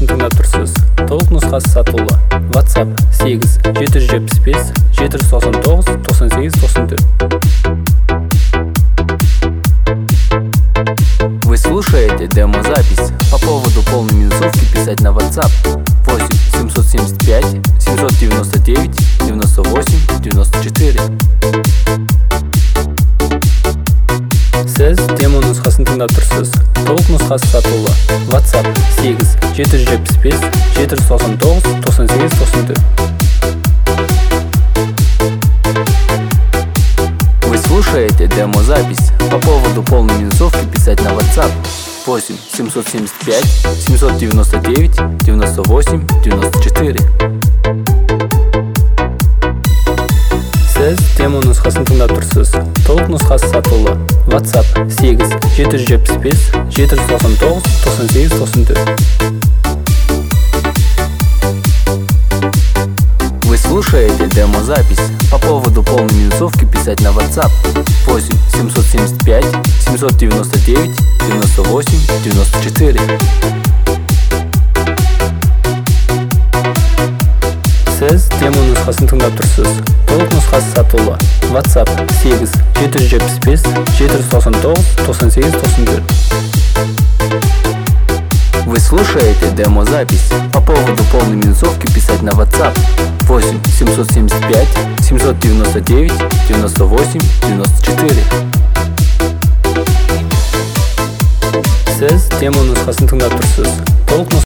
нұсқасын тыңдап тұрсыз. Толық нұсқасы сатылы. WhatsApp 8 775 799 98 94. Вы слушаете демозапись. По поводу полной минусовки писать на WhatsApp 8 775 799 98 94. Сіз демо нұсқасын тыңдап тұрсыз. Толық нұсқасы сатылы. WhatsApp 8 775 799 98 94. Вы слушаете демозапись. По поводу полной минусовки писать на WhatsApp 8 775 799 98 94. Сіз демо нұсқасын тыңдап тұрсыз. Толық нұсқасы сатылы. WhatsApp 8 775 799 98 94. Вы слушаете демозапись. По поводу полной минусовки писать на WhatsApp 8 775 799 98 94. Сіз демо нұсқасын тыңдап тұрсыз. Толық нұсқасы сатылы. WhatsApp 8 775 799 98 94. Вы слушаете демозапись. По поводу полной минусовки писать на WhatsApp 8 775 799 98 94. Сіз демо нұсқасын тыңдап тұрсыз. Толық